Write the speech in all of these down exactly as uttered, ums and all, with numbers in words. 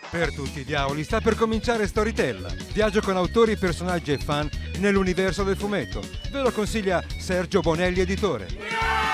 Per tutti i diavoli, sta per cominciare Storytella. Viaggio con autori, personaggi e fan nell'universo del fumetto. Ve lo consiglia Sergio Bonelli, editore.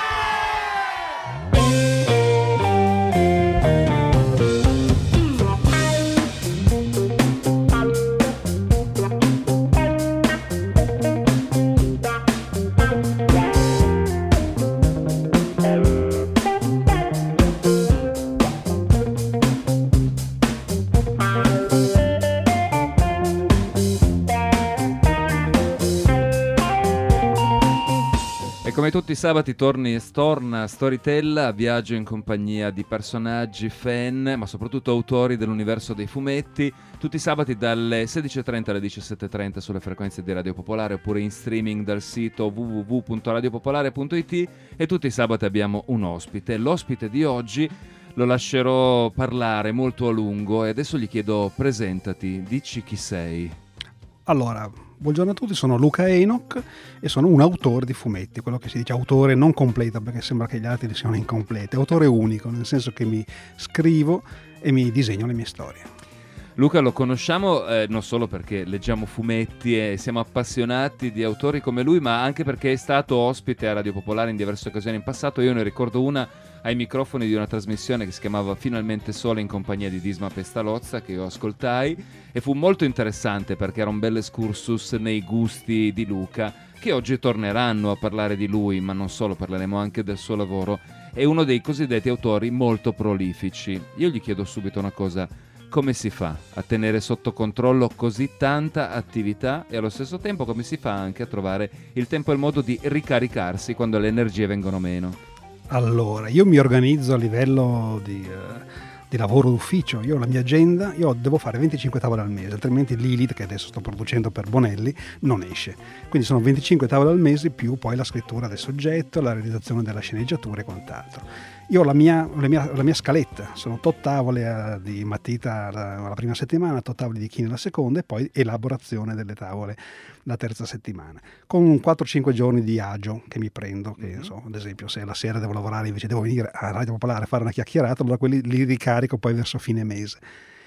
Come tutti i sabati torni, torna Storytella, viaggio in compagnia di personaggi, fan, ma soprattutto autori dell'universo dei fumetti, tutti i sabati dalle sedici e trenta alle diciassette e trenta sulle frequenze di Radio Popolare oppure in streaming dal sito w w w punto radio popolare punto i t, e tutti i sabati abbiamo un ospite. L'ospite di oggi lo lascerò parlare molto a lungo e adesso gli chiedo: presentati, dici chi sei. Allora, buongiorno a tutti, sono Luca Enoch e sono un autore di fumetti, quello che si dice autore non completo perché sembra che gli altri siano incompleti, autore unico, nel senso che mi scrivo e mi disegno le mie storie. Luca lo conosciamo eh, non solo perché leggiamo fumetti e siamo appassionati di autori come lui, ma anche perché è stato ospite a Radio Popolare in diverse occasioni in passato. Io ne ricordo una ai microfoni di una trasmissione che si chiamava Finalmente Sole in compagnia di Disma Pestalozza, che io ascoltai, e fu molto interessante perché era un bel excursus nei gusti di Luca, che oggi torneranno a parlare di lui, ma non solo, parleremo anche del suo lavoro. È uno dei cosiddetti autori molto prolifici. Io gli chiedo subito una cosa: come si fa a tenere sotto controllo così tanta attività e allo stesso tempo come si fa anche a trovare il tempo e il modo di ricaricarsi quando le energie vengono meno? Allora, io mi organizzo a livello di, uh, di lavoro d'ufficio. Io ho la mia agenda, io devo fare venticinque tavole al mese, altrimenti Lilith, che adesso sto producendo per Bonelli, non esce. Quindi sono venticinque tavole al mese più poi la scrittura del soggetto, la realizzazione della sceneggiatura e quant'altro. Io ho la mia, la mia, la mia scaletta, sono tot tavole uh, di matita la, la prima settimana, tot tavole di chine la seconda e poi elaborazione delle tavole la terza settimana, con quattro cinque giorni di agio che mi prendo, che mm-hmm. so, ad esempio se la sera devo lavorare invece devo venire a Radio Popolare a fare una chiacchierata, allora quelli li ricarico poi verso fine mese.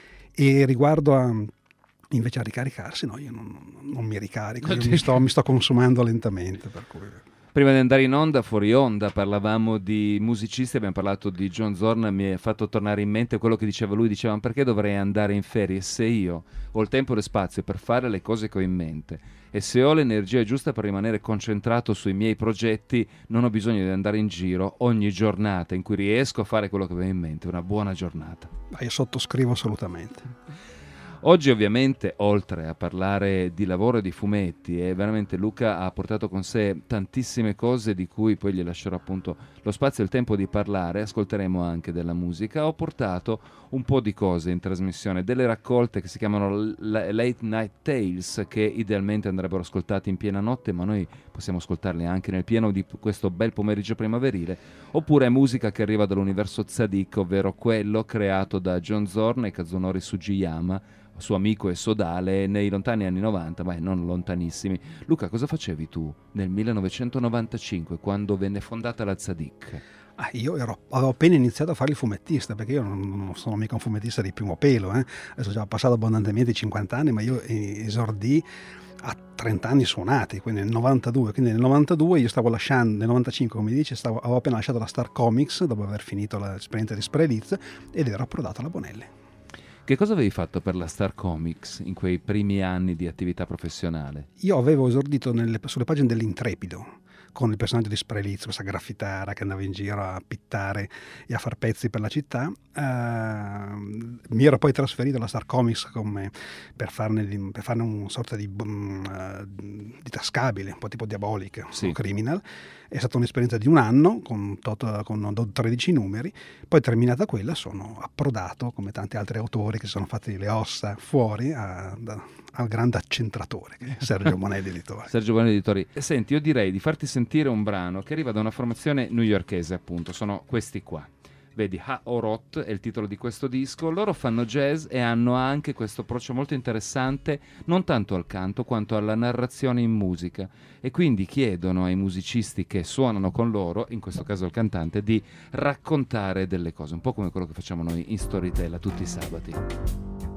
E riguardo a invece a ricaricarsi, no, io non, non mi ricarico, io mi sto, mi sto consumando lentamente, per cui... Prima di andare in onda, fuori onda, parlavamo di musicisti, abbiamo parlato di John Zorn, mi è fatto tornare in mente quello che diceva lui, diceva: ma perché dovrei andare in ferie se io ho il tempo e lo spazio per fare le cose che ho in mente e se ho l'energia giusta per rimanere concentrato sui miei progetti, non ho bisogno di andare in giro ogni giornata in cui riesco a fare quello che avevo in mente, una buona giornata. Ah, io sottoscrivo assolutamente. Oggi ovviamente, oltre a parlare di lavoro e di fumetti, e veramente Luca ha portato con sé tantissime cose di cui poi gli lascerò appunto lo spazio e il tempo di parlare, ascolteremo anche della musica. Ho portato un po' di cose in trasmissione, delle raccolte che si chiamano Late Night Tales, che idealmente andrebbero ascoltati in piena notte, ma noi possiamo ascoltarli anche nel pieno di questo bel pomeriggio primaverile, oppure musica che arriva dall'universo Tzadik, ovvero quello creato da John Zorn e Kazunori Sugiyama, suo amico e sodale, nei lontani anni novanta, ma non lontanissimi. Luca, cosa facevi tu nel millenovecentonovantacinque, quando venne fondata la Tzadik? Ah, io ero, avevo appena iniziato a fare il fumettista, perché io non, non sono mica un fumettista di primo pelo, eh. Adesso già ho passato abbondantemente i cinquanta anni, ma io esordì a trenta anni suonati, quindi nel novantadue, quindi nel novantadue io stavo lasciando, nel novantacinque come dice, stavo, avevo appena lasciato la Star Comics dopo aver finito l'esperienza di Spreliz ed ero approdato alla Bonelli. Che cosa avevi fatto per la Star Comics in quei primi anni di attività professionale? Io avevo esordito nelle, sulle pagine dell'Intrepido, con il personaggio di Spreliz, questa graffitara che andava in giro a pittare e a far pezzi per la città. Uh, mi ero poi trasferito alla Star Comics come per farne, per farne una sorta di, um, uh, di tascabile, un po' tipo Diabolic, sì. O Criminal. È stata un'esperienza di un anno con, tot, con tredici numeri, poi terminata quella sono approdato, come tanti altri autori che si sono fatti le ossa fuori, a, da, al grande accentratore che è Sergio Bonelli Editore. Sergio Bonelli Editori. E senti, io direi di farti sentire un brano che arriva da una formazione newyorkese, appunto, sono questi qua. Vedi, Ha Orot è il titolo di questo disco. Loro fanno jazz e hanno anche questo approccio molto interessante, non tanto al canto quanto alla narrazione in musica, e quindi chiedono ai musicisti che suonano con loro, in questo caso il cantante, di raccontare delle cose, un po' come quello che facciamo noi in Storytella tutti i sabati.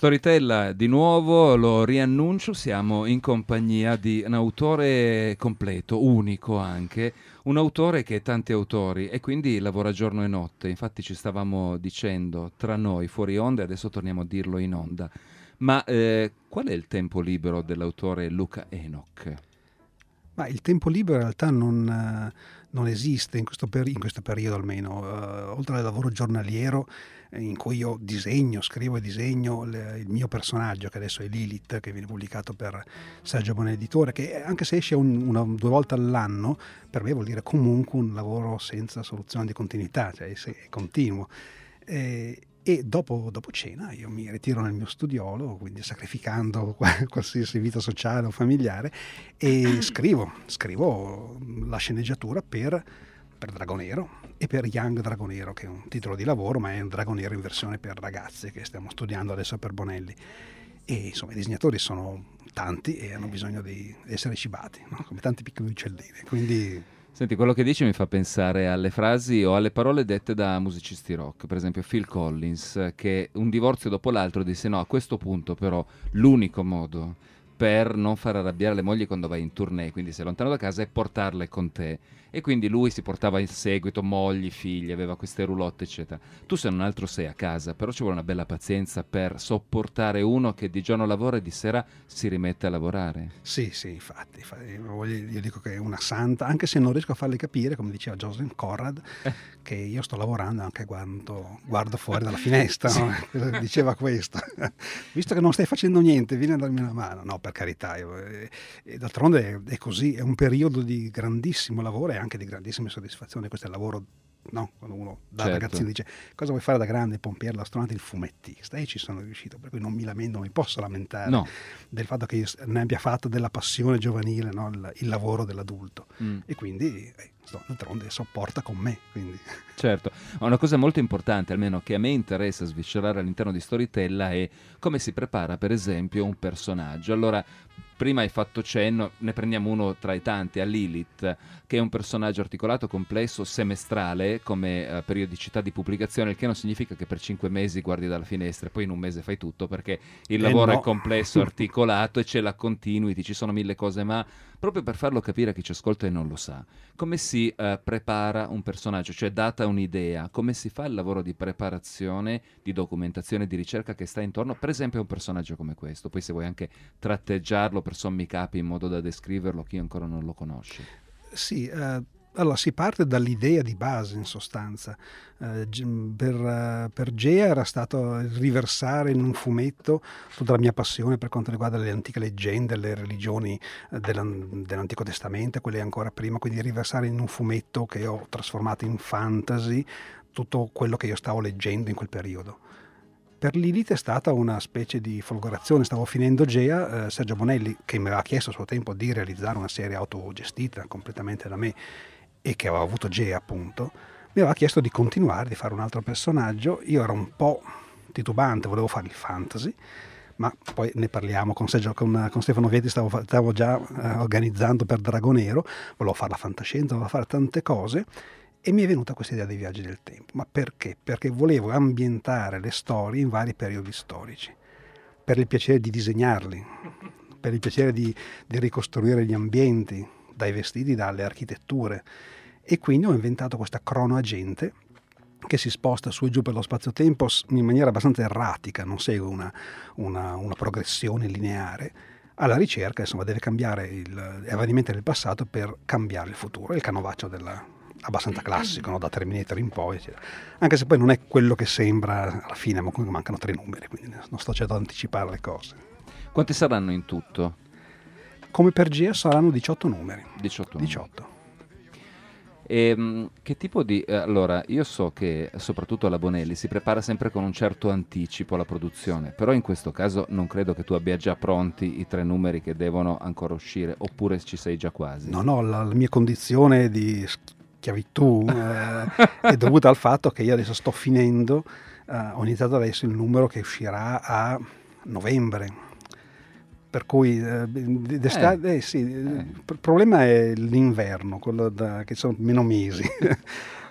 Storytella di nuovo, lo riannuncio, siamo in compagnia di un autore completo, unico anche, un autore che è tanti autori e quindi lavora giorno e notte. Infatti ci stavamo dicendo tra noi fuori onda e adesso torniamo a dirlo in onda. Ma eh, qual è il tempo libero dell'autore Luca Enoch? Ma il tempo libero in realtà non, eh, non esiste in questo, peri- in questo periodo almeno. Uh, oltre al lavoro giornaliero eh, in cui io disegno, scrivo e disegno le, il mio personaggio, che adesso è Lilith, che viene pubblicato per Sergio Bonelli Editore, che anche se esce un, una, due volte all'anno, per me vuol dire comunque un lavoro senza soluzione di continuità, cioè è, è continuo. Eh, E dopo, dopo cena io mi ritiro nel mio studiolo, quindi sacrificando qualsiasi vita sociale o familiare, e scrivo, scrivo la sceneggiatura per, per Dragonero e per Young Dragonero, che è un titolo di lavoro, ma è un Dragonero in versione per ragazze che stiamo studiando adesso per Bonelli. E insomma i disegnatori sono tanti e hanno bisogno di essere cibati, no? Come tanti piccoli uccellini, quindi... Senti, quello che dici mi fa pensare alle frasi o alle parole dette da musicisti rock, per esempio Phil Collins, che un divorzio dopo l'altro disse no, a questo punto però l'unico modo per non far arrabbiare le mogli quando vai in tournée, quindi sei lontano da casa, è portarle con te. E quindi lui si portava in seguito mogli, figli, aveva queste roulotte, eccetera. Tu se non altro sei a casa, però ci vuole una bella pazienza per sopportare uno che di giorno lavora e di sera si rimette a lavorare. Sì, sì, infatti, infatti io dico che è una santa, anche se non riesco a farle capire, come diceva Joseph Conrad, eh. che io sto lavorando anche quando guardo fuori dalla finestra, sì. No? Diceva questo. Visto che non stai facendo niente, vieni a darmi una mano. No, per carità, io, e, e d'altronde è così, è un periodo di grandissimo lavoro e anche di grandissime soddisfazioni. Questo è il lavoro, no? Quando uno da certo. ragazzino dice cosa vuoi fare da grande, pompiere, l'astronauta, il fumettista, e ci sono riuscito, per cui non mi lamento, non mi posso lamentare no. del fatto che io ne abbia fatto della passione giovanile, no? il, il lavoro dell'adulto mm. e quindi eh, d'altronde sopporta con me, quindi. Certo, una cosa molto importante, almeno che a me interessa sviscerare all'interno di Storytella, è come si prepara per esempio un personaggio. Allora, prima hai fatto cenno, ne prendiamo uno tra i tanti, a Lilith, che è un personaggio articolato, complesso, semestrale come uh, periodicità di pubblicazione, il che non significa che per cinque mesi guardi dalla finestra e poi in un mese fai tutto, perché il eh lavoro no. è complesso, articolato e c'è la continuity, ci sono mille cose, ma proprio per farlo capire a chi ci ascolta e non lo sa, come si uh, prepara un personaggio, cioè data un'idea, come si fa il lavoro di preparazione, di documentazione, di ricerca che sta intorno, per esempio a un personaggio come questo, poi se vuoi anche tratteggiarlo per sommi capi in modo da descriverlo chi ancora non lo conosce. Sì, eh, allora si parte dall'idea di base in sostanza. Eh, per, uh, per Gea era stato riversare in un fumetto tutta la mia passione per quanto riguarda le antiche leggende, le religioni uh, dell'Antico Testamento, quelle ancora prima, quindi riversare in un fumetto che ho trasformato in fantasy tutto quello che io stavo leggendo in quel periodo. Per Lilith è stata una specie di folgorazione, stavo finendo Gea, eh, Sergio Bonelli, che mi aveva chiesto a suo tempo di realizzare una serie autogestita completamente da me e che aveva avuto Gea appunto, mi aveva chiesto di continuare, di fare un altro personaggio. Io ero un po' titubante, volevo fare il fantasy, ma poi ne parliamo con, Sergio, con, con Stefano Vetti, stavo, stavo già eh, organizzando per Dragonero, volevo fare la fantascienza, volevo fare tante cose. E mi è venuta questa idea dei viaggi del tempo. Ma perché? Perché volevo ambientare le storie in vari periodi storici, per il piacere di disegnarli, per il piacere di, di ricostruire gli ambienti, dai vestiti, dalle architetture. E quindi ho inventato questa cronoagente che si sposta su e giù per lo spazio-tempo in maniera abbastanza erratica, non segue una, una, una progressione lineare, alla ricerca, insomma, deve cambiare il, avvenimenti del passato per cambiare il futuro. È il canovaccio della... abbastanza classico, no? Da Terminator in poi, eccetera. Anche se poi non è quello che sembra alla fine, ma comunque mancano tre numeri, quindi non sto cercando di anticipare le cose. Quanti saranno in tutto? Come per Gea saranno diciotto numeri. diciotto. diciotto. E, che tipo di... Eh, allora, io so che soprattutto alla Bonelli si prepara sempre con un certo anticipo la produzione, però in questo caso non credo che tu abbia già pronti i tre numeri che devono ancora uscire, oppure ci sei già quasi. No, no, la, la mia condizione di schiavitù eh, è dovuta al fatto che io adesso sto finendo, eh, ho iniziato adesso il numero che uscirà a novembre. Per cui eh, d'estate, eh, sì, eh. il problema è l'inverno, quello da, che sono meno mesi.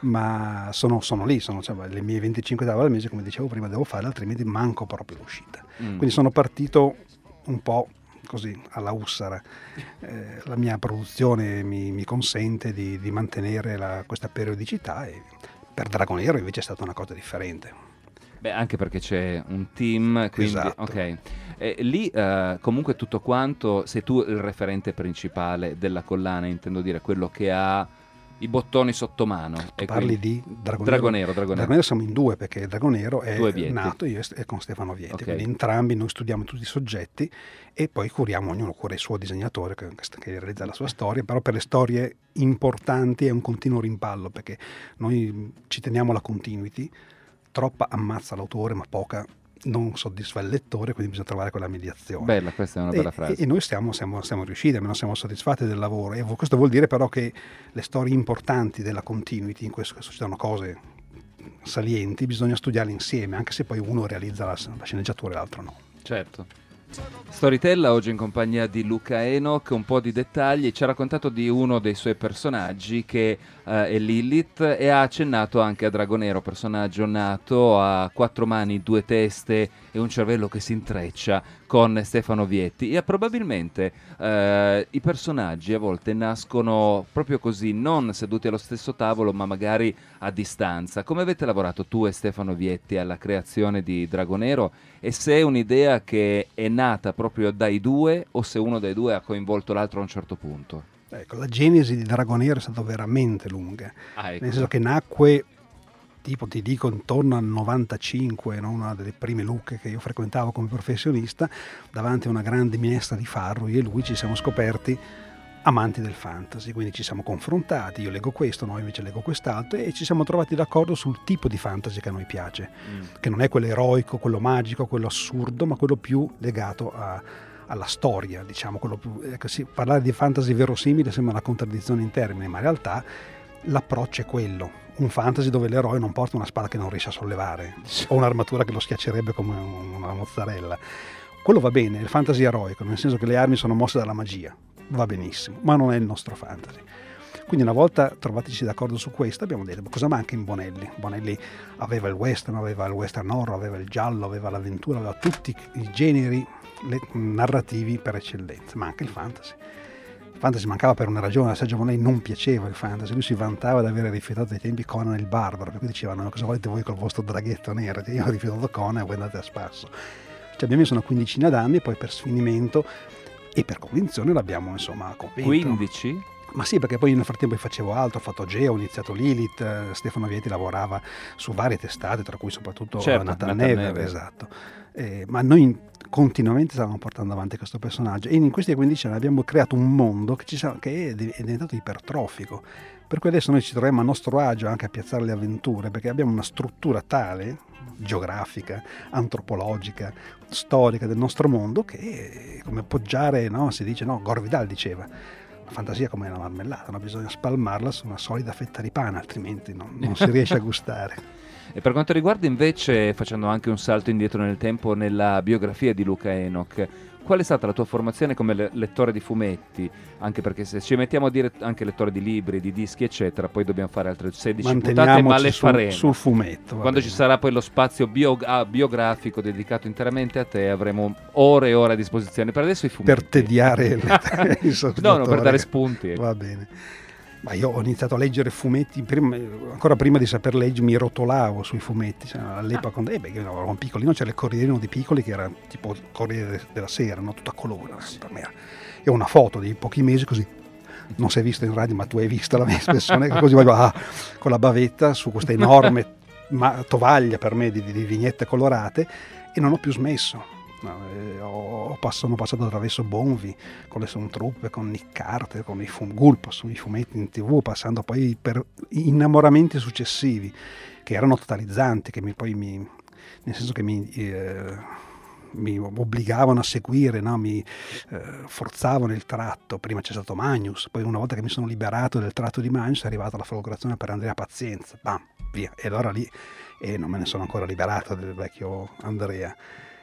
ma sono, sono lì, sono cioè, le mie venticinque tavole al mese, come dicevo prima, devo fare, altrimenti manco proprio l'uscita. Mm. Quindi sono partito un po' così alla Ussara. Eh, la mia produzione mi, mi consente di, di mantenere la, questa periodicità, e per Dragonero invece è stata una cosa differente. Beh, anche perché c'è un team, quindi esatto. ok. E lì eh, comunque tutto quanto, sei tu il referente principale della collana, intendo dire quello che ha i bottoni sotto mano. Tu e parli quindi... di Dragonero. Dragonero, Dragonero. Dragonero siamo in due, perché Dragonero è Due nato io e con Stefano Vietti, okay. Quindi entrambi noi studiamo tutti i soggetti e poi curiamo, ognuno cura il suo disegnatore che, che realizza la sua storia, però per le storie importanti è un continuo rimpallo, perché noi ci teniamo alla continuity. Troppa ammazza l'autore, ma poca non soddisfa il lettore, quindi bisogna trovare quella mediazione. Bella, questa è una bella e, frase. E noi stiamo, siamo, siamo riusciti, almeno siamo soddisfatti del lavoro. E questo vuol dire però che le storie importanti della continuity, in questo che succedono cose salienti, bisogna studiarle insieme, anche se poi uno realizza la, la sceneggiatura e l'altro no. Certo. Storytella oggi in compagnia di Luca Enoch, un po' di dettagli, ci ha raccontato di uno dei suoi personaggi che uh, è Lilith, e ha accennato anche a Dragonero, personaggio nato a quattro mani, due teste e un cervello che si intreccia, con Stefano Vietti. E probabilmente uh, i personaggi a volte nascono proprio così, non seduti allo stesso tavolo ma magari a distanza. Come avete lavorato tu e Stefano Vietti alla creazione di Dragonero, e se è un'idea che è nata proprio dai due o se uno dei due ha coinvolto l'altro a un certo punto? Ecco, la genesi di Dragonero è stata veramente lunga, ah, ecco. nel senso che nacque, tipo ti dico, intorno al novantacinque, no? Una delle prime lucche che io frequentavo come professionista, davanti a una grande minestra di farro, io e lui ci siamo scoperti amanti del fantasy, quindi ci siamo confrontati, io leggo questo, noi invece leggo quest'altro, e ci siamo trovati d'accordo sul tipo di fantasy che a noi piace, mm. che non è quello eroico, quello magico, quello assurdo, ma quello più legato a, alla storia, diciamo, quello più, ecco, sì, parlare di fantasy verosimile sembra una contraddizione in termini, ma in realtà l'approccio è quello, un fantasy dove l'eroe non porta una spada che non riesce a sollevare o un'armatura che lo schiaccerebbe come una mozzarella. Quello va bene, il fantasy eroico, nel senso che le armi sono mosse dalla magia, va benissimo, ma non è il nostro fantasy. Quindi una volta trovatici d'accordo su questo, abbiamo detto: cosa manca in Bonelli? Bonelli aveva il western, aveva il western horror, aveva il giallo, aveva l'avventura, aveva tutti i generi narrativi per eccellenza, manca il fantasy. Il fantasy mancava per una ragione: a Sergio Bonelli non piaceva il fantasy, lui si vantava di aver rifiutato ai tempi Conan il Barbaro, per cui dicevano: cosa volete voi col vostro draghetto nero? Io ho rifiutato Conan e voi andate a spasso. Cioè abbiamo messo una quindicina d'anni, poi per sfinimento e per convinzione l'abbiamo insomma convinto. quindici? Ma sì, perché poi nel frattempo facevo altro, ho fatto Geo, ho iniziato Lilith, eh, Stefano Vietti lavorava su varie testate, tra cui soprattutto certo, Natal Natal Never, Never. esatto. Eh, ma noi continuamente stavamo portando avanti questo personaggio, e in questi quindici anni abbiamo creato un mondo che, ci sa, che è, è diventato ipertrofico, per cui adesso noi ci troviamo a nostro agio anche a piazzare le avventure, perché abbiamo una struttura tale, geografica, antropologica, storica del nostro mondo, che è come poggiare, no? Si dice, no, Gore Vidal diceva: la fantasia è come una marmellata, no? Bisogna spalmarla su una solida fetta di pane, altrimenti non, non si riesce a gustare. E per quanto riguarda invece, facendo anche un salto indietro nel tempo, nella biografia di Luca Enoch, qual è stata la tua formazione come le- lettore di fumetti? Anche perché se ci mettiamo a dire anche lettore di libri, di dischi eccetera, poi dobbiamo fare altre sedici puntate, ma le sul, faremo sul fumetto. quando bene. ci sarà poi lo spazio bio- ah, biografico dedicato interamente a te, avremo ore e ore a disposizione. Per adesso i fumetti, Per tediare il, il no, no, per dare spunti, ecco. Va bene. Ma io ho iniziato a leggere fumetti, prima, ancora prima di saper leggere mi rotolavo sui fumetti, cioè, all'epoca ah. eh beh, io ero un piccolino, c'era il Corrierino di Piccoli che era tipo il Corriere della Sera, no? Tutto a colore, per me era. E ho una foto di pochi mesi così, non si è visto in radio ma tu hai visto la mia espressione, così voglio, ah, con la bavetta su questa enorme ma, tovaglia per me di, di vignette colorate, e non ho più smesso. No, eh, ho, sono passato attraverso Bonvi con le Soundtruppe, con Nick Carter, con i fum- Gulp sui fumetti in tv, passando poi per innamoramenti successivi che erano totalizzanti, che mi, poi mi, nel senso che mi, eh, mi obbligavano a seguire, no? Mi eh, forzavano il tratto. Prima c'è stato Magnus, poi una volta che mi sono liberato del tratto di Magnus è arrivata la folgorazione per Andrea Pazienza, bam, via, e allora lì e non me ne sono ancora liberato del vecchio Andrea.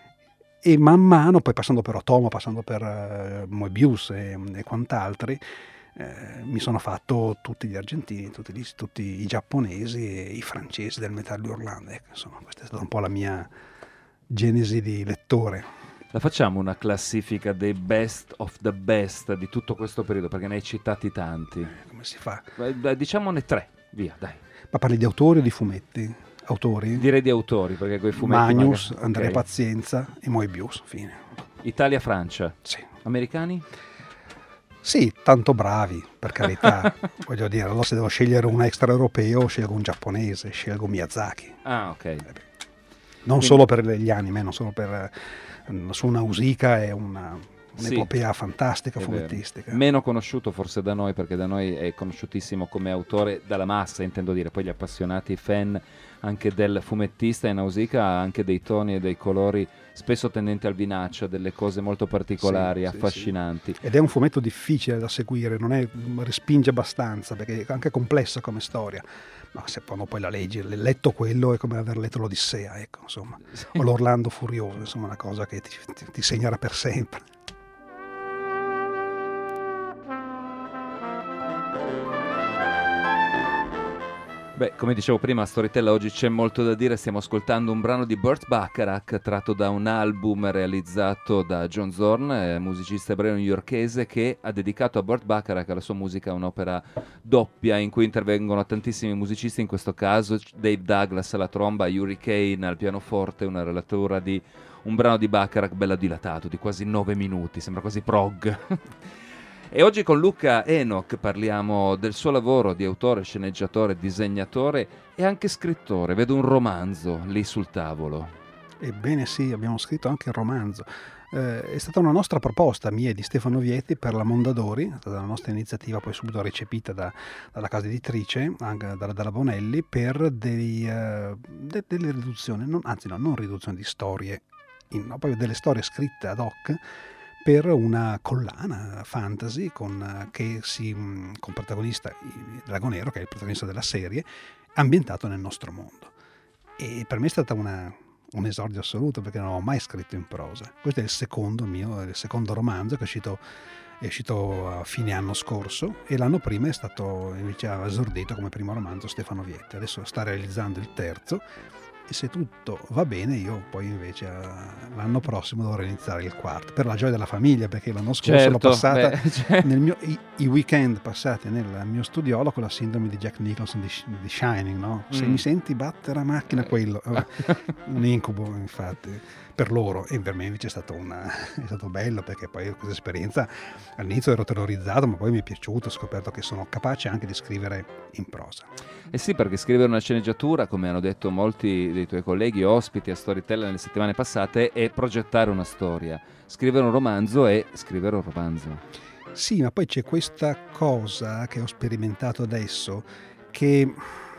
E man mano, poi passando per Otomo, passando per uh, Moebius e, e quant'altri, eh, mi sono fatto tutti gli argentini, tutti, gli, tutti i giapponesi e i francesi del Metal di Orlando. Ecco, insomma, questa è stata un po' la mia genesi di lettore. La facciamo una classifica dei best of the best di tutto questo periodo, perché ne hai citati tanti. Come si fa? Eh, Diciamone tre, via, dai. Ma parli di autori o di fumetti? Autori? Direi di autori, perché quei fumetti... Magnus, magari... Andrea okay. Pazienza e Moebius, fine. Italia-Francia. Sì. Americani? Sì, tanto bravi, per carità. Voglio dire, allora se devo scegliere un extraeuropeo, scelgo un giapponese, scelgo Miyazaki. Ah, ok. Non Quindi... solo per gli anime, non solo per... Su Nausicaa è una... un'epopea sì, fantastica fumettistica. Vero. Meno conosciuto forse da noi, perché da noi è conosciutissimo come autore dalla massa, intendo dire, poi gli appassionati fan anche del fumettista in Nausicaa ha anche dei toni e dei colori spesso tendenti al vinaccio, delle cose molto particolari, sì, affascinanti. Sì, sì. Ed è un fumetto difficile da seguire, non è, respinge abbastanza, perché è anche complessa come storia. Ma se quando poi la leggi, letto quello è come aver letto l'Odissea, ecco, insomma, sì. O l'Orlando Furioso, insomma, una cosa che ti, ti, ti segnerà per sempre. Beh, come dicevo prima, a Storytella oggi c'è molto da dire. Stiamo ascoltando un brano di Burt Bacharach tratto da un album realizzato da John Zorn, eh, musicista ebreo newyorkese, che ha dedicato a Burt Bacharach, alla sua musica, un'opera doppia in cui intervengono tantissimi musicisti, in questo caso Dave Douglas alla tromba, Yuri Kane al pianoforte, una relatura di un brano di Bacharach bello dilatato, di quasi nove minuti, sembra quasi prog. E oggi con Luca Enoch parliamo del suo lavoro di autore, sceneggiatore, disegnatore e anche scrittore. Vedo un romanzo lì sul tavolo. Ebbene sì, abbiamo scritto anche il romanzo. Eh, è stata una nostra proposta, mia e di Stefano Vietti, per la Mondadori, è stata la nostra iniziativa poi subito recepita da, dalla casa editrice, anche dalla, dalla Bonelli, per dei, uh, de, delle riduzioni, non, anzi no, non riduzioni di storie, in, no, proprio delle storie scritte ad hoc, per una collana fantasy con, che si, con protagonista Dragonero, che è il protagonista della serie, ambientato nel nostro mondo. E per me è stata una, un esordio assoluto, perché non ho mai scritto in prosa. Questo è il secondo mio, il secondo romanzo che è uscito, è uscito a fine anno scorso, e l'anno prima è stato invece esordito come primo romanzo Stefano Vietti. Adesso sta realizzando il terzo, e se tutto va bene io poi invece uh, l'anno prossimo dovrò iniziare il quarto, per la gioia della famiglia, perché l'anno scorso certo, l'ho passata beh, cioè... nel mio, i, i weekend passati nel mio studiolo con la sindrome di Jack Nicholson di, di Shining, no? Se mm. mi senti battere a macchina, quello un incubo infatti per loro, e per me invece è stato, una, è stato bello, perché poi questa esperienza all'inizio ero terrorizzato, ma poi mi è piaciuto, ho scoperto che sono capace anche di scrivere in prosa. Eh sì, perché scrivere una sceneggiatura, come hanno detto molti dei tuoi colleghi ospiti a Storytella nelle settimane passate, è progettare una storia. Scrivere un romanzo è scrivere un romanzo. Sì, ma poi c'è questa cosa che ho sperimentato adesso, che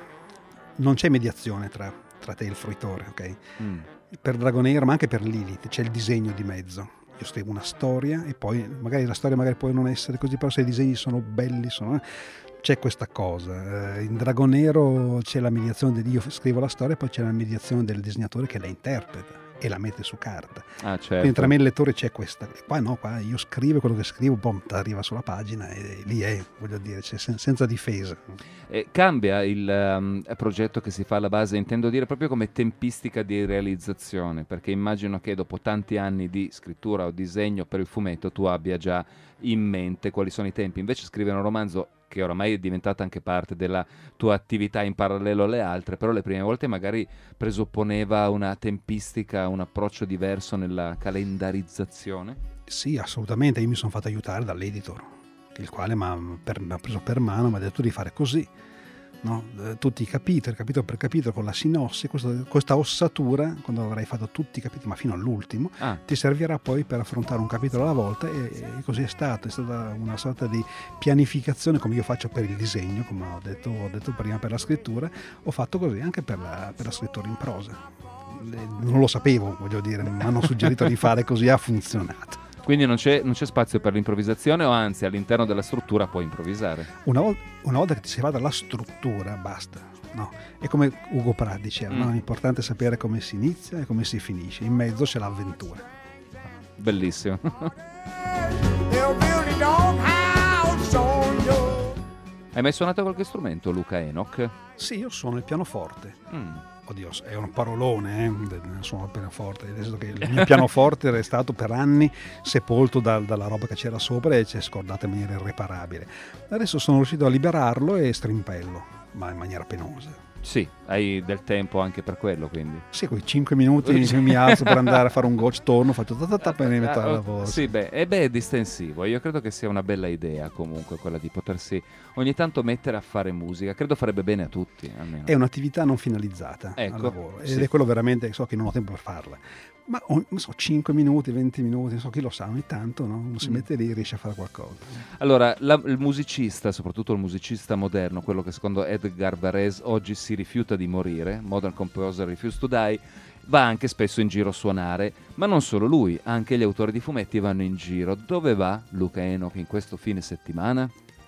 non c'è mediazione tra, tra te e il fruitore, ok? Mm. Per Dragonero, ma anche per Lilith, c'è il disegno di mezzo. Io scrivo una storia e poi magari la storia magari può non essere così, però se i disegni sono belli, sono... c'è questa cosa. Eh, in Dragonero c'è la mediazione, di, io scrivo la storia e poi c'è la mediazione del disegnatore che la interpreta e la mette su carta. Ah, certo. Quindi tra me e il lettore c'è questa. E qua no, qua io scrivo quello che scrivo, boom, arriva sulla pagina e lì è, voglio dire, c'è sen- senza difesa. E cambia il um, progetto che si fa alla base, intendo dire proprio come tempistica di realizzazione, perché immagino che dopo tanti anni di scrittura o disegno per il fumetto tu abbia già in mente quali sono i tempi. Invece scrivere un romanzo, che oramai è diventata anche parte della tua attività in parallelo alle altre, però le prime volte magari presupponeva una tempistica, un approccio diverso nella calendarizzazione? Sì, assolutamente. Io mi sono fatto aiutare dall'editor, il quale mi ha preso per mano, mi ha detto di fare così, no? Tutti i capitoli, capitolo per capitolo, con la sinossi, questa, questa ossatura, quando avrai fatto tutti i capitoli, ma fino all'ultimo, ah. ti servirà poi per affrontare un capitolo alla volta, e, e così è stato. È stata una sorta di pianificazione, come io faccio per il disegno, come ho detto, ho detto prima per la scrittura, ho fatto così anche per la, per la scrittura in prosa. Non lo sapevo, voglio dire, mi hanno suggerito di fare così, ha funzionato. Quindi non c'è, non c'è spazio per l'improvvisazione, o anzi all'interno della struttura puoi improvvisare? Una volta, una volta che ti si va dalla struttura basta, no? È come Ugo Pratt diceva, mm. no? È importante sapere come si inizia e come si finisce, in mezzo c'è l'avventura. Bellissimo. Hai mai suonato qualche strumento, Luca Enoch? Sì, io suono il pianoforte. Mm. Oddio, è un parolone, eh? Suono il pianoforte, nel senso che il mio pianoforte è stato per anni sepolto da, dalla roba che c'era sopra e ci è scordato in maniera irreparabile. Adesso sono riuscito a liberarlo e strimpello, ma in maniera penosa. Sì, hai del tempo anche per quello, quindi. Sì, quei cinque minuti mi alzo per andare a fare un goccio, torno, faccio ta ta ta per mi metto Ah, alla oh, voce. Sì, beh, e beh, è distensivo. Io credo che sia una bella idea comunque quella di potersi ogni tanto mettere a fare musica. Credo farebbe bene a tutti, almeno. È un'attività non finalizzata Ecco, al lavoro ed sì. è quello veramente, so che non ho tempo per farla. Ma ho, non so, cinque minuti, venti minuti, non so, chi lo sa, ogni tanto no? Uno si Mm. mette lì e riesce a fare qualcosa. Allora, la- il musicista, soprattutto il musicista moderno, quello che secondo Edgar Varese oggi si rifiuta di morire, Modern Composer Refuse to Die, va anche spesso in giro a suonare, ma non solo lui, anche gli autori di fumetti vanno in giro. Dove va Luca Enoch in questo fine settimana?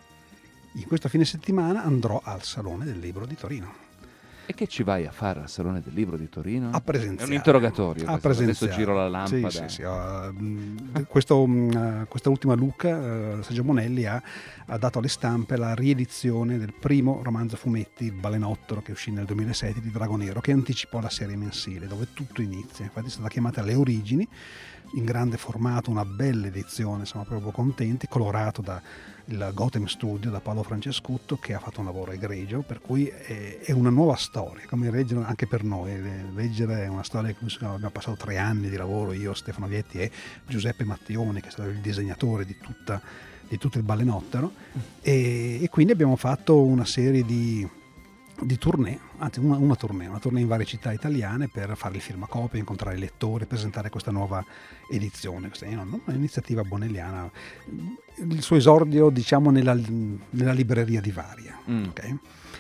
In questo fine settimana andrò al Salone del Libro di Torino E che ci vai a fare al Salone del Libro di Torino? a presenziare. È un interrogatorio. A questo. Adesso presenziare. giro la lampada. Sì, sì, sì, uh, mh, questo, mh, questa ultima Luca, uh, Sergio Bonelli, ha, ha dato alle stampe la riedizione del primo romanzo fumetti, Il Balenottolo, che uscì nel duemilasette, di Dragonero, che anticipò la serie mensile, dove tutto inizia. Infatti è stata chiamata Le Origini, in grande formato, una bella edizione, siamo proprio contenti, colorato da il Gotham Studio, da Paolo Francescutto, che ha fatto un lavoro egregio, per cui è, è una nuova storia, come leggere anche per noi. Leggere è una storia che abbiamo passato tre anni di lavoro, io, Stefano Vietti e Giuseppe Mattioni, che è stato il disegnatore di, tutta, di tutto il Balenottero, e, e quindi abbiamo fatto una serie di, di tournée, anzi una, una tournée, una tournée in varie città italiane per fare il firmacopie, incontrare i lettori, presentare questa nuova edizione, questa è un'iniziativa bonelliana, il suo esordio diciamo nella, nella libreria di Varia. Mm. Okay?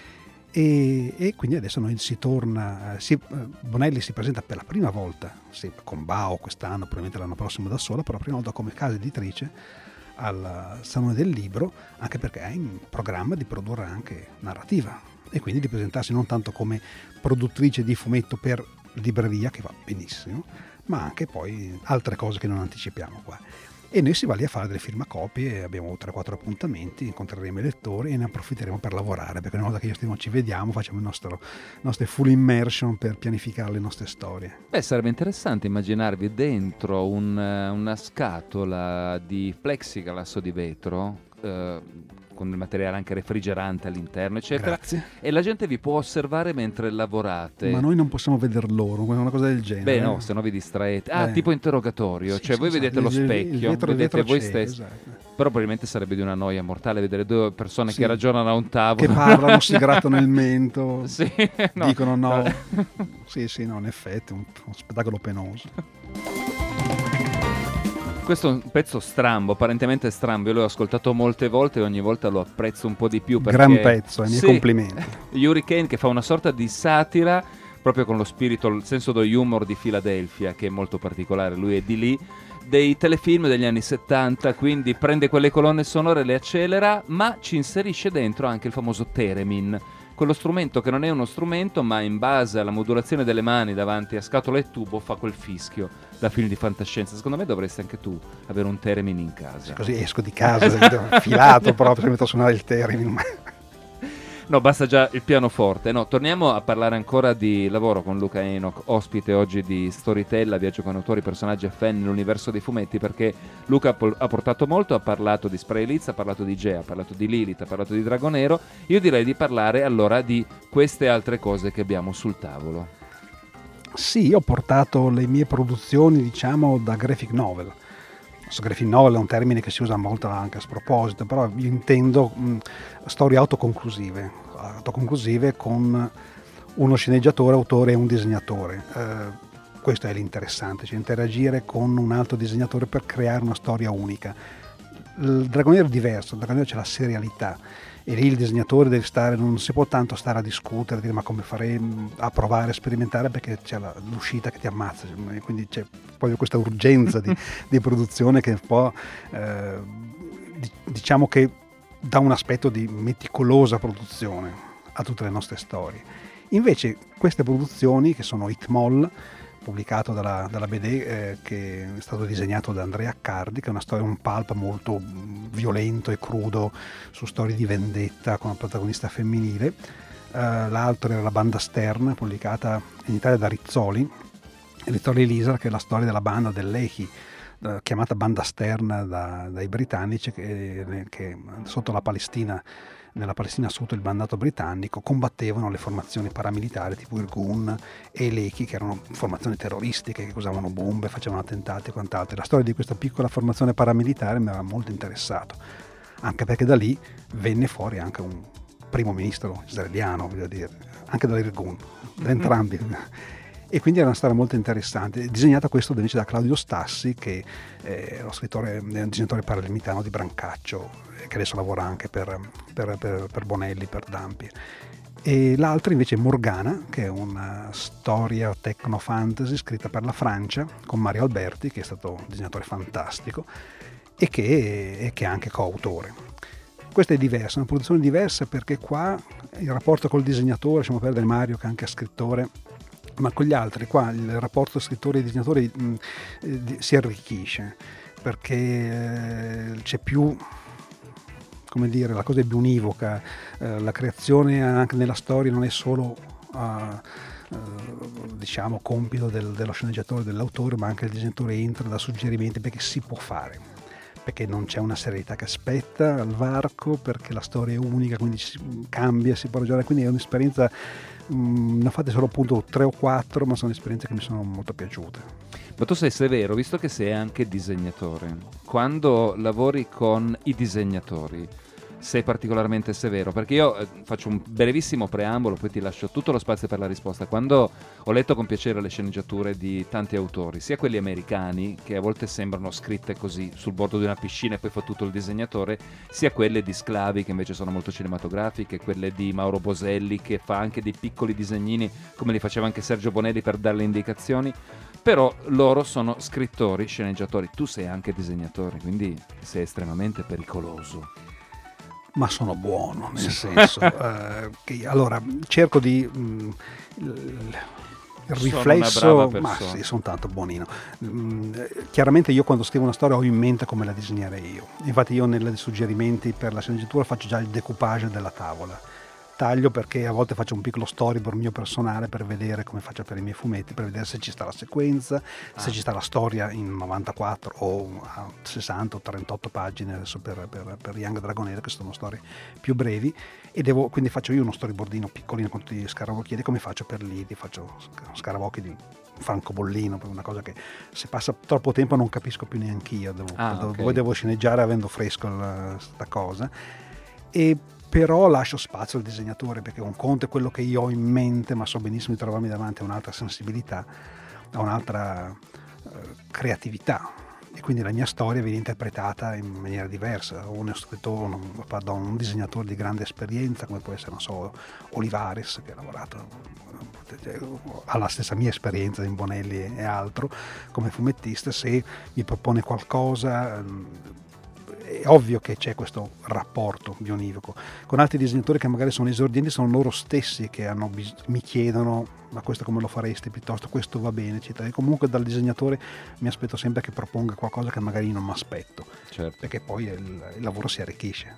E, e quindi adesso noi si torna, si, Bonelli si presenta per la prima volta, sì, con Bao quest'anno, probabilmente l'anno prossimo da sola, però la prima volta come casa editrice al Salone del Libro, anche perché ha in programma di produrre anche narrativa e quindi di presentarsi non tanto come produttrice di fumetto per libreria, che va benissimo, ma anche poi altre cose che non anticipiamo qua. E noi si va lì a fare delle firmacopie, abbiamo tre quattro appuntamenti, incontreremo i lettori e ne approfitteremo per lavorare, perché una volta che io Stefano ci vediamo facciamo il nostro nostre full immersion per pianificare le nostre storie. Beh, sarebbe interessante immaginarvi dentro un, una scatola di plexiglass o di vetro, eh, con il materiale anche refrigerante all'interno, eccetera. Grazie. E la gente vi può osservare mentre lavorate. Ma noi non possiamo veder loro, una cosa del genere. Beh, no, se no vi distraete. Ah, Eh. tipo interrogatorio, Sì, cioè sì, voi esatto. vedete lo Il- il specchio, vetro- il vedete vetro voi c'è, stessi. esatto. Però probabilmente sarebbe di una noia mortale vedere due persone Sì. che ragionano a un tavolo. Che parlano, si grattano il mento, Sì, no. dicono no. Sì, sì, no, in effetti, un, un spettacolo penoso. Questo è un pezzo strambo, apparentemente strambo. Io l'ho ascoltato molte volte e ogni volta lo apprezzo un po' di più. Perché... Gran pezzo, ai miei Sì. complimenti. Hurricane, che fa una sorta di satira proprio con lo spirito, il senso dello humor di Philadelphia, che è molto particolare, lui è di lì, dei telefilm degli anni settanta, quindi prende quelle colonne sonore, le accelera, ma ci inserisce dentro anche il famoso theremin, quello strumento che non è uno strumento, ma in base alla modulazione delle mani davanti a scatola e tubo fa quel fischio da film di fantascienza. Secondo me dovresti anche tu avere un theremin in casa. Così esco di casa, filato proprio, mi metto a suonare il theremin. No, basta già il pianoforte. No, torniamo a parlare ancora di lavoro con Luca Enoch, ospite oggi di Storytella, viaggio con autori, personaggi e fan nell'universo dei fumetti, perché Luca ha, pol- ha portato molto, ha parlato di Spray Liz, ha parlato di Gea, ha parlato di Lilith, ha parlato di Dragonero. Io direi di parlare allora di queste altre cose che abbiamo sul tavolo. Sì, io ho portato le mie produzioni, diciamo, da graphic novel. So, graphic novel è un termine che si usa molto anche a sproposito, però io intendo mh, storie autoconclusive, autoconclusive con uno sceneggiatore, autore e un disegnatore. Eh, questo è l'interessante, cioè interagire con un altro disegnatore per creare una storia unica. Il Dragonero è diverso, il Dragonero c'è la serialità e lì il disegnatore deve stare, non si può tanto stare a discutere, dire ma come faremo a provare, a sperimentare, perché c'è la, l'uscita che ti ammazza, e quindi c'è proprio questa urgenza di, di produzione che un po' eh, diciamo che dà un aspetto di meticolosa produzione a tutte le nostre storie. Invece queste produzioni, che sono Hitmol, pubblicato dalla, dalla B D, eh, che è stato disegnato da Andrea Accardi, che è una storia, un pulp molto violento e crudo su storie di vendetta con una protagonista femminile. Uh, l'altro era La banda Stern, pubblicata in Italia da Rizzoli, Rizzoli Lisa, che è la storia della banda dell'Ehi, uh, chiamata banda Stern da, dai britannici, che, che sotto la Palestina, nella Palestina sotto il mandato britannico, combattevano le formazioni paramilitari tipo Irgun e l'Ehi, che erano formazioni terroristiche che usavano bombe, facevano attentati e quant'altro. La storia di questa piccola formazione paramilitare mi aveva molto interessato, anche perché da lì venne fuori anche un primo ministro israeliano, voglio dire, anche dall'Irgun, da entrambi. E quindi era una storia molto interessante, disegnata questo invece da Claudio Stassi, che è lo scrittore, è un disegnatore palermitano di Brancaccio, che adesso lavora anche per, per, per, per Bonelli, per Dampier. E l'altra invece è Morgana, che è una storia techno-fantasy scritta per la Francia, con Mario Alberti, che è stato un disegnatore fantastico, e che, e che è anche coautore. Questa è diversa, una produzione diversa, perché qua il rapporto col disegnatore, lasciamo perdere Mario che è anche scrittore, ma con gli altri qua il rapporto scrittore e disegnatore mh, eh, si arricchisce, perché eh, c'è più, come dire, la cosa è più univoca, eh, la creazione anche nella storia non è solo uh, uh, diciamo compito del, dello sceneggiatore, dell'autore, ma anche il disegnatore entra da suggerimenti, perché si può fare, perché non c'è una serietà che aspetta al varco, perché la storia è unica, quindi si cambia, si può ragionare, quindi è un'esperienza, mh, ne ho fatte solo appunto tre o quattro, ma sono esperienze che mi sono molto piaciute. Ma tu sei severo, visto che sei anche disegnatore, quando lavori con i disegnatori sei particolarmente severo? Perché io eh, faccio un brevissimo preambolo, poi ti lascio tutto lo spazio per la risposta. Quando ho letto con piacere le sceneggiature di tanti autori, sia quelli americani, che a volte sembrano scritte così sul bordo di una piscina e poi fa tutto il disegnatore, sia quelle di Sclavi, che invece sono molto cinematografiche, quelle di Mauro Boselli, che fa anche dei piccoli disegnini come li faceva anche Sergio Bonelli per dare le indicazioni. Però loro sono scrittori, sceneggiatori, tu sei anche disegnatore, quindi sei estremamente pericoloso. Ma sono buono, nel senso eh, che allora cerco di mh, il riflesso, ma sì, sono tanto buonino. Mh, chiaramente io quando scrivo una storia ho in mente come la disegnerei io, infatti io nei suggerimenti per la sceneggiatura faccio già il decoupage della tavola, taglio, perché a volte faccio un piccolo storyboard mio personale per vedere come faccio per i miei fumetti, per vedere se ci sta la sequenza, ah. se ci sta la storia in novantaquattro o a sessanta o trentotto pagine adesso per, per, per Young Dragonera, che sono storie più brevi, e devo, quindi faccio io uno storyboardino piccolino con tutti gli scaravocchieri, come faccio per Lidi, faccio scaravocchi di francobollino, una cosa che se passa troppo tempo non capisco più neanche io, devo, ah, devo, okay. poi devo sceneggiare avendo fresco questa cosa, e però lascio spazio al disegnatore, perché un conto è quello che io ho in mente, ma so benissimo di trovarmi davanti a un'altra sensibilità, a un'altra uh, creatività, e quindi la mia storia viene interpretata in maniera diversa. Uno scrittore, un, pardon, un disegnatore di grande esperienza, come può essere, non so, Olivares, che ha lavorato, ha la stessa mia esperienza in Bonelli e altro, come fumettista, se mi propone qualcosa, è ovvio che c'è questo rapporto bionivoco. Con altri disegnatori che magari sono esordienti, sono loro stessi che hanno bis- mi chiedono: ma questo come lo faresti, piuttosto questo va bene, eccetera. E comunque dal disegnatore mi aspetto sempre che proponga qualcosa che magari non mi aspetto, certo. Perché poi il, il lavoro si arricchisce.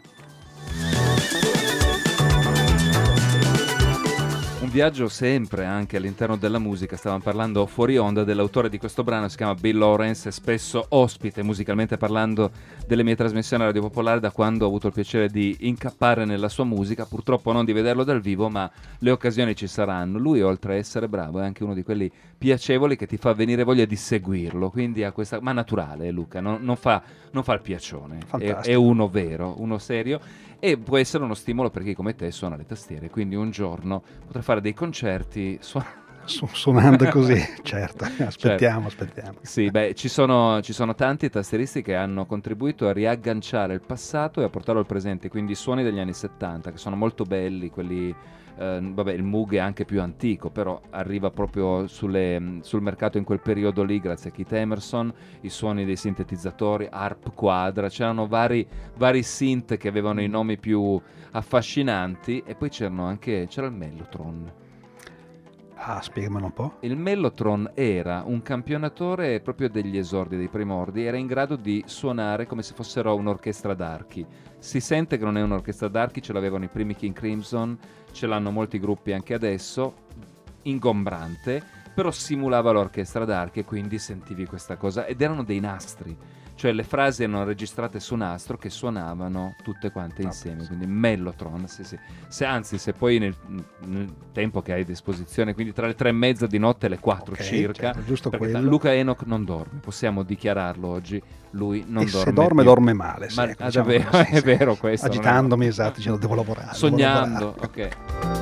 Un viaggio sempre anche all'interno della musica. Stavamo parlando fuori onda dell'autore di questo brano, si chiama Bill Lawrence, è spesso ospite musicalmente parlando delle mie trasmissioni a Radio Popolare da quando ho avuto il piacere di incappare nella sua musica, purtroppo non di vederlo dal vivo, ma le occasioni ci saranno. Lui, oltre a essere bravo, è anche uno di quelli piacevoli che ti fa venire voglia di seguirlo, quindi ha questa, ma naturale, Luca, non, non, fa, non fa il piaccione, è, è uno vero, uno serio, e può essere uno stimolo per chi come te suona le tastiere, quindi un giorno potrà fare dei concerti su- Su- suonando così, certo, aspettiamo, certo. aspettiamo. Sì, beh, ci sono, ci sono tanti tastieristi che hanno contribuito a riagganciare il passato e a portarlo al presente, quindi i suoni degli anni settanta, che sono molto belli, quelli, eh, vabbè, il Moog è anche più antico, però arriva proprio sulle, sul mercato in quel periodo lì, grazie a Keith Emerson, i suoni dei sintetizzatori, Harp Quadra, c'erano vari, vari synth che avevano i nomi più affascinanti, e poi c'erano anche, c'era il Mellotron. Ah, spiegamelo un po'. Il Mellotron era un campionatore proprio degli esordi, dei primordi, era in grado di suonare come se fossero un'orchestra d'archi. Si sente che non è un'orchestra d'archi, ce l'avevano i primi King Crimson, ce l'hanno molti gruppi anche adesso, ingombrante, però simulava l'orchestra d'archi e quindi sentivi questa cosa, ed erano dei nastri. Cioè le frasi erano registrate su nastro che suonavano tutte quante insieme, ah, quindi Mellotron, sì, sì. Se, anzi se poi nel, nel tempo che hai a disposizione, quindi tra le tre e mezza di notte e le quattro okay, circa, certo, giusto perché quello. Luca Enoch non dorme, possiamo dichiararlo oggi, lui non e dorme se dorme più. dorme male, Ma, ecco, ah, diciamo davvero, così, è sì. vero questo. Agitandomi, esatto, dicendo devo lavorare. Sognando, devo lavorare. ok.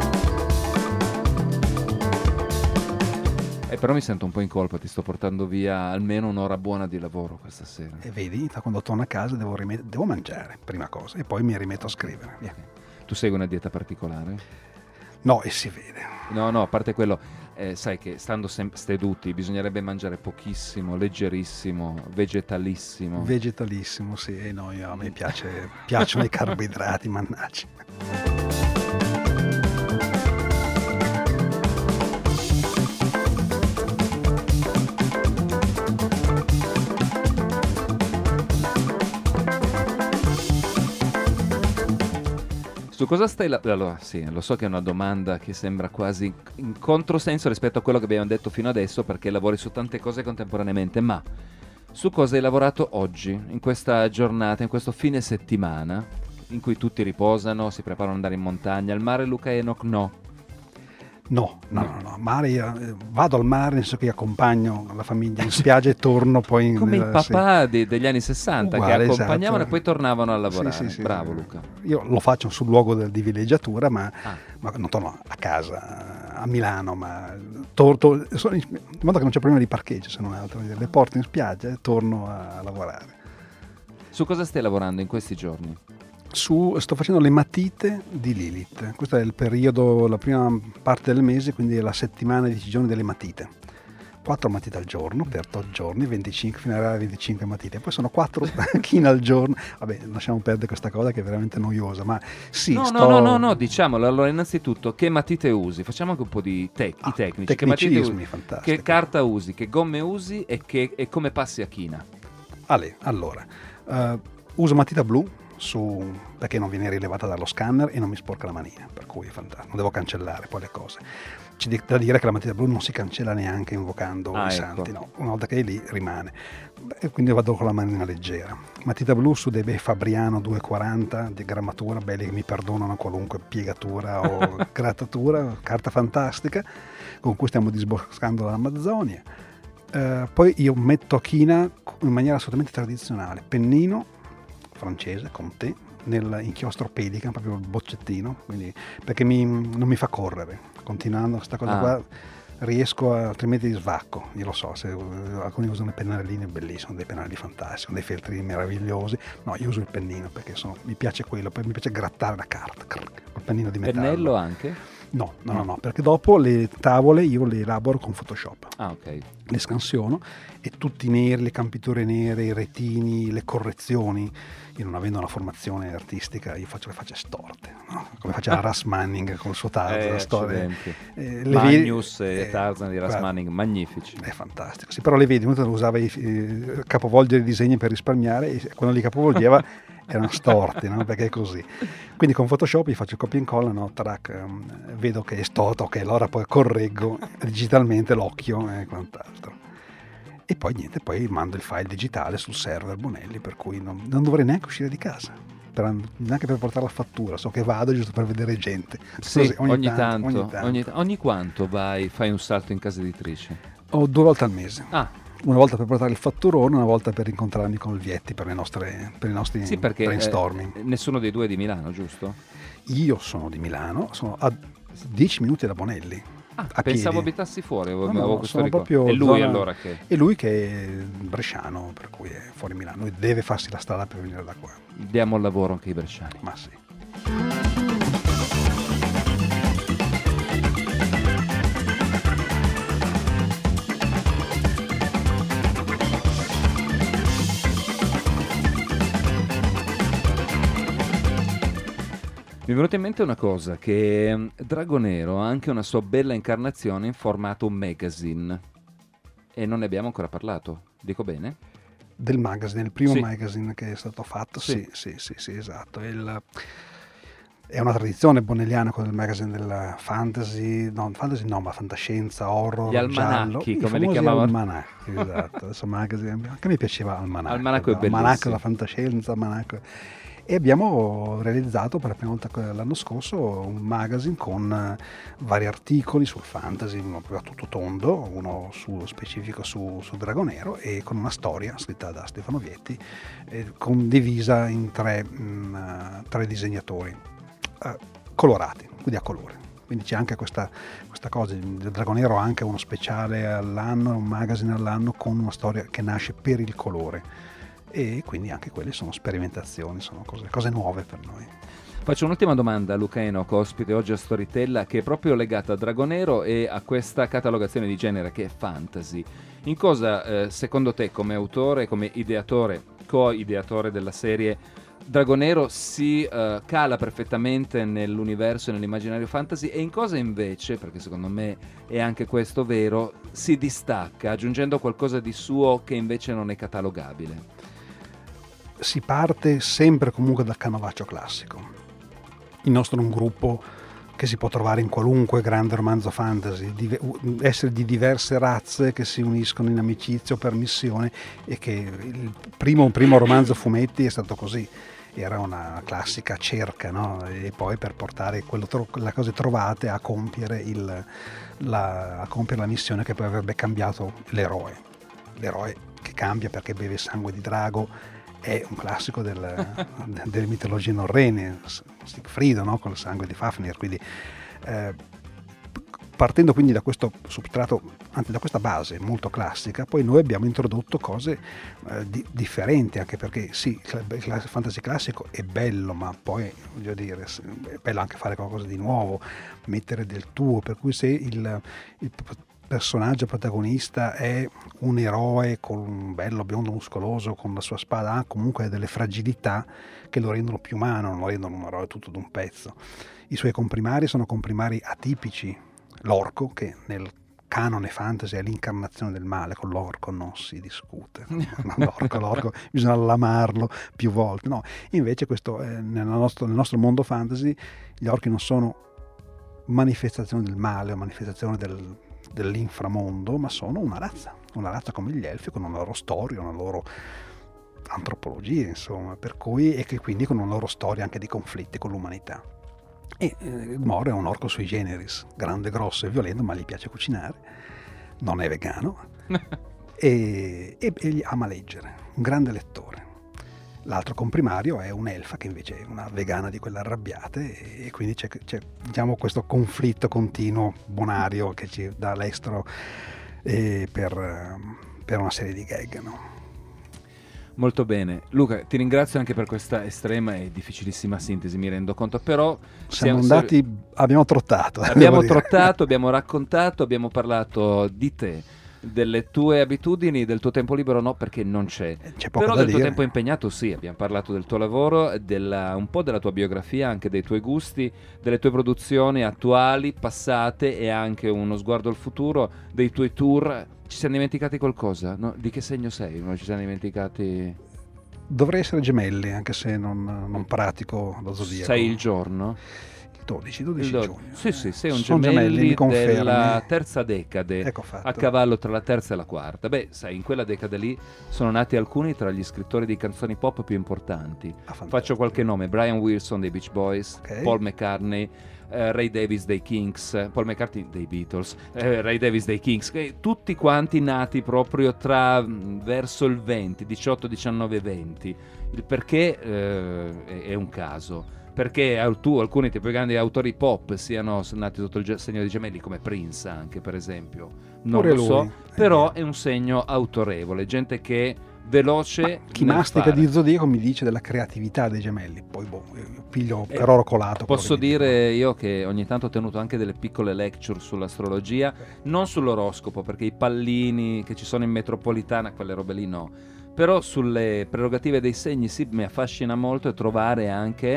Eh, però mi sento un po' in colpa, ti sto portando via almeno un'ora buona di lavoro questa sera. E vedi, da quando torno a casa devo, rimet- devo mangiare, prima cosa, e poi mi rimetto a scrivere. Via. Tu segui una dieta particolare? No, e si vede. No, no, a parte quello, eh, sai che stando sem- seduti bisognerebbe mangiare pochissimo, leggerissimo, vegetalissimo. Vegetalissimo, sì, e no, io, a me piace, piacciono i carboidrati, mannaggia. Su cosa stai la- allora, sì, lo so che è una domanda che sembra quasi in controsenso rispetto a quello che abbiamo detto fino adesso, perché lavori su tante cose contemporaneamente, ma su cosa hai lavorato oggi, in questa giornata, in questo fine settimana, in cui tutti riposano, si preparano ad andare in montagna, al mare? Luca Enoch no. No, no, no, no. Mare, eh, vado al mare, nel senso che accompagno la famiglia in spiaggia e torno poi in, come il papà sì. de- degli anni sessanta, Uguale, che accompagnavano esatto. e poi tornavano a lavorare. Sì, sì, sì, bravo sì. Luca. Io lo faccio sul luogo del, di villeggiatura, ma, Ah. ma non torno a casa, a Milano, ma tor- tor- sono in, in modo che non c'è problema di parcheggio, se non altro. Le porto in spiaggia e torno a lavorare. Su cosa stai lavorando in questi giorni? Su, sto facendo le matite di Lilith. Questo è il periodo, la prima parte del mese, quindi è la settimana di dieci giorni delle matite. quattro matite al giorno per otto giorni, venticinque, fino ad arrivare a venticinque matite. Poi sono quattro chine al giorno. Vabbè, lasciamo perdere questa cosa che è veramente noiosa, ma sì, no, sto... no, no, no, no, diciamolo. Allora, innanzitutto, che matite usi? Facciamo anche un po' di tec- Ah, i tecnici. Che matite tecnicismi, usi? fantastico. Che carta usi? Che gomme usi? E, che, e come passi a china? Ale, allora, uh, uso matita blu su, perché non viene rilevata dallo scanner e non mi sporca la manina, per cui è fantastico, non devo cancellare poi le cose. C'è da dire che la matita blu non si cancella neanche invocando ah, i ecco. santi, no, una volta che è lì rimane. E quindi vado con la manina leggera. Matita blu su dei bei Fabriano duecentoquaranta di grammatura, belli che mi perdonano qualunque piegatura o grattatura, carta fantastica con cui stiamo disboscando l'Amazzonia. Uh, poi io metto a china in maniera assolutamente tradizionale, pennino francese, Comté, nel inchiostro pelican, proprio il boccettino, quindi, perché mi, non mi fa correre. Continuando questa cosa ah. qua riesco a, altrimenti svacco. Io lo so, se alcuni usano i pennarellini, bellissimo, dei pennarelli fantastici, dei feltri meravigliosi. No, io uso il pennino perché sono, mi piace quello, mi piace grattare la carta, col pennino di metallo. Pennello anche? No, no, no, no, perché dopo le tavole io le elaboro con Photoshop. Ah, ok. Le scansiono e tutti i neri, le campiture nere, i retini, le correzioni. Io non avendo una formazione artistica, io faccio le facce storte, no? Come faceva Russ Manning con il suo Tarzan. Eh, storia. Eh, Magnus vedi, e Tarzan di Russ guarda, Manning, magnifici. È fantastico. Sì, però le vedi, uno usava i eh, capovolgere i disegni per risparmiare e quando li capovolgeva erano storti, no? Perché è così. Quindi con Photoshop gli faccio copia e incolla, no? Track, um, vedo che è storto, ok, allora poi correggo digitalmente l'occhio e quant'altro. E poi niente, poi mando il file digitale sul server Bonelli, per cui non, non dovrei neanche uscire di casa, per, neanche per portare la fattura, so che vado giusto per vedere gente. Sì, Così, ogni, ogni, tanto, tanto, ogni tanto. ogni, ogni quanto vai, fai un salto in casa editrice? O due volte al mese. Ah. Una volta per portare il fatturone, una volta per incontrarmi con il Vietti per, le nostre, per i nostri sì, perché, brainstorming. Eh, nessuno dei due è di Milano, giusto? Io sono di Milano, sono a dieci minuti da Bonelli. Ah, a pensavo piedi. abitassi fuori, avevo, no, no, avevo questo sono ricordo. proprio E lui zona... allora che? E lui che è bresciano, per cui è fuori Milano, lui deve farsi la strada per venire da qua. Diamo il lavoro anche ai bresciani. Ma sì. Mi Mi è venuta in mente una cosa, che mm, Dragonero ha anche una sua bella incarnazione in formato magazine e non ne abbiamo ancora parlato, dico bene? Del magazine, il primo Sì. magazine che è stato fatto, Sì. sì, sì, sì, sì, esatto. Il- è una tradizione bonelliana quello del magazine della fantasy, no, fantasy no, ma fantascienza, horror, Gli almanacchi, giallo. I come li famosi chiamavano. almanacchi, esatto. Adesso magazine, anche a me piaceva almanacco. Almanacco è almanacco bellissimo. della fantascienza, almanacco. E abbiamo realizzato per la prima volta l'anno scorso un magazine con eh, vari articoli sul fantasy, uno a tutto tondo, uno su, specifico su, su Dragonero e con una storia scritta da Stefano Vietti, eh, condivisa in tre, mh, tre disegnatori eh, colorati, quindi a colore. Quindi c'è anche questa, questa cosa, il Dragonero ha anche uno speciale all'anno, un magazine all'anno con una storia che nasce per il colore. E quindi anche quelle sono sperimentazioni, sono cose, cose nuove per noi. Faccio un'ultima domanda a Luca Enoch, ospite oggi a Storytella, che è proprio legata a Dragonero e a questa catalogazione di genere che è fantasy. In cosa, eh, secondo te, come autore, come ideatore, co-ideatore della serie, Dragonero si eh, cala perfettamente nell'universo e nell'immaginario fantasy, e in cosa invece, perché secondo me è anche questo vero, si distacca aggiungendo qualcosa di suo che invece non è catalogabile? Si parte sempre comunque dal canovaccio classico. Il nostro è un gruppo che si può trovare in qualunque grande romanzo fantasy, di, essere di diverse razze che si uniscono in amicizia o per missione, e che il primo, primo romanzo fumetti è stato così. Era una classica cerca, no? E poi per portare quello, le cose trovate a compiere, il, la, a compiere la missione che poi avrebbe cambiato l'eroe. L'eroe che cambia perché beve sangue di drago è un classico del, delle mitologie norrene, Siegfriedo, no? Con il sangue di Fafnir. Quindi eh, partendo quindi da questo substrato, anzi da questa base molto classica, poi noi abbiamo introdotto cose eh, di, differenti, anche perché sì, il fantasy classico è bello, ma poi voglio dire, è bello anche fare qualcosa di nuovo, mettere del tuo, per cui se il, il personaggio protagonista è un eroe con un bello biondo muscoloso con la sua spada, ha comunque delle fragilità che lo rendono più umano, non lo rendono un eroe tutto d'un pezzo. I suoi comprimari sono comprimari atipici. L'orco, che nel canone fantasy è l'incarnazione del male, con l'orco non si discute. l'orco, l'orco bisogna lamarlo più volte. No, invece questo, eh, nel, nostro, nel nostro mondo fantasy gli orchi non sono manifestazione del male o manifestazione del dell'inframondo, ma sono una razza, una razza come gli elfi, con una loro storia, una loro antropologia, insomma, per cui, e che quindi con una loro storia anche di conflitti con l'umanità. E eh, Moro è un orco sui generis, grande, grosso e violento, ma gli piace cucinare, non è vegano e, e, e gli ama leggere, un grande lettore. L'altro comprimario è un'elfa che invece è una vegana di quelle arrabbiate, e quindi c'è, c'è diciamo, questo conflitto continuo bonario che ci dà l'estro eh, per, per una serie di gag, no? Molto bene. Luca, ti ringrazio anche per questa estrema e difficilissima sintesi, mi rendo conto, però siamo andati, abbiamo trottato. Abbiamo trottato, abbiamo raccontato, abbiamo parlato di te, delle tue abitudini, del tuo tempo libero no, perché non c'è, c'è poco però da del tuo dire. tempo impegnato sì, abbiamo parlato del tuo lavoro, della, un po' della tua biografia, anche dei tuoi gusti, delle tue produzioni attuali, passate e anche uno sguardo al futuro, dei tuoi tour. Ci siamo dimenticati qualcosa? No? Di che segno sei? Non ci siamo dimenticati? Dovrei essere gemelli, anche se non, non pratico lo zodiaco. Sei il giorno? dodici, dodici Il do- giugno. Sì, sì, sei un Sono gemelli, gemelli, mi confermi? della terza decade, Ecco fatto. a cavallo tra la terza e la quarta. Beh, sai, in quella decade lì sono nati alcuni tra gli scrittori di canzoni pop più importanti. Ah, Faccio qualche nome: Brian Wilson dei Beach Boys, Okay. Paul McCartney, eh, Ray Davis dei Kings, Paul McCartney dei Beatles, eh, Ray Davis dei Kings, che tutti quanti nati proprio tra mh, verso il venti, diciotto, diciannove, venti. Il perché eh, è, è un caso. Perché tu, alcuni dei più grandi autori pop siano nati sotto il ge- segno di gemelli, come Prince anche, per esempio. Non Pure lo so, lui, però eh. è un segno autorevole, gente che veloce. Ma chi nel mastica fare. di zodiaco mi dice della creatività dei gemelli, poi boh, io piglio Eh, per oro colato. Posso quello che mi dire io che ogni tanto ho tenuto anche delle piccole lecture sull'astrologia, non sull'oroscopo, perché i pallini che ci sono in metropolitana, quelle robe lì no, però sulle prerogative dei segni sì, mi affascina molto, e trovare anche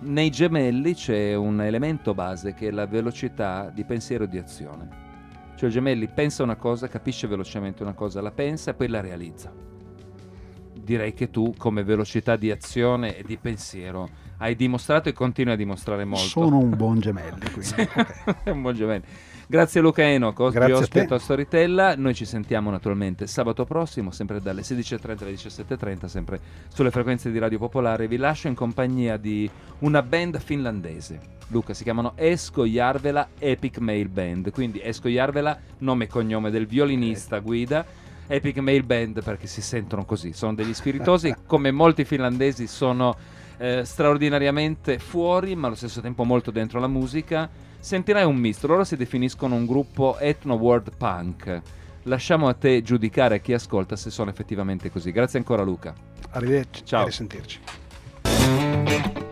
nei gemelli c'è un elemento base che è la velocità di pensiero e di azione. Cioè il gemelli pensa una cosa, capisce velocemente una cosa, la pensa e poi la realizza. Direi che tu, come velocità di azione e di pensiero, hai dimostrato e continui a dimostrare molto. Sono un buon gemelli, quindi. Sì, okay. un buon gemelli. Grazie Luca Enoco, Grazie ospite a a Storytella. Noi ci sentiamo naturalmente sabato prossimo, sempre dalle sedici e trenta alle diciassette e trenta, sempre sulle frequenze di Radio Popolare. Vi lascio in compagnia di una band finlandese. Luca, si chiamano Esko Järvelä Epic Mail Band. Quindi Esko Järvelä, nome e cognome del violinista guida. Epic Mail Band perché si sentono così, sono degli spiritosi, come molti finlandesi sono eh, straordinariamente fuori ma allo stesso tempo molto dentro la musica. Sentirai un misto, loro si definiscono un gruppo ethno world punk. Lasciamo a te giudicare, a chi ascolta, se sono effettivamente così. Grazie ancora Luca. Arrivederci. Ciao. A risentirci.